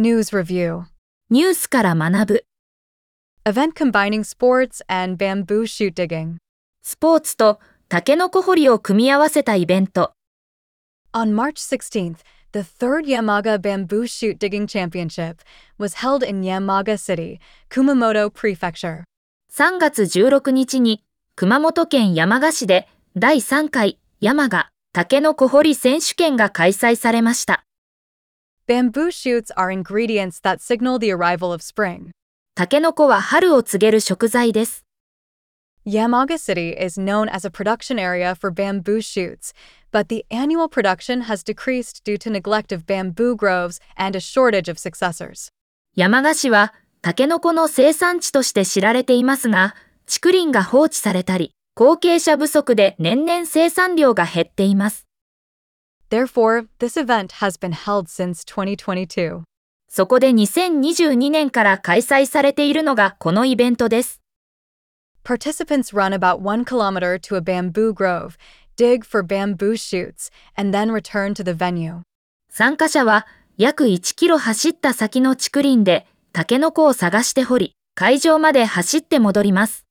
News Review. ニュースから学ぶ。 Event combining sports and bamboo shoot digging. スポーツとタケノコ掘りを組み合わせたイベント。 On March 16th, the third Yamaga Bamboo Shoot Digging Championship was held in Yamaga City, Kumamoto Prefecture. 3月16日に熊本県山鹿市で第3回山鹿タケノコ掘り選手権が開催されました。 Bamboo shoots are ingredients that signal the arrival of spring. タケノコは春を告げる食材です。 Yamaga City is known as a production area for bamboo shoots, but the annual production has decreased due to neglect of bamboo groves and a shortage of successors. 山鹿市はタケノコの生産地として知られていますが、竹林が放置されたり、後継者不足で年々生産量が減っています。 Therefore, this event has been held since 2022. そこで2022年から開催されているのがこのイベントです。 Participants run about 1 kilometer to a bamboo grove, dig for bamboo shoots, and then return to the venue. 参加者は約1キロ走った先の竹林でタケノコを探して掘り、会場まで走って戻ります。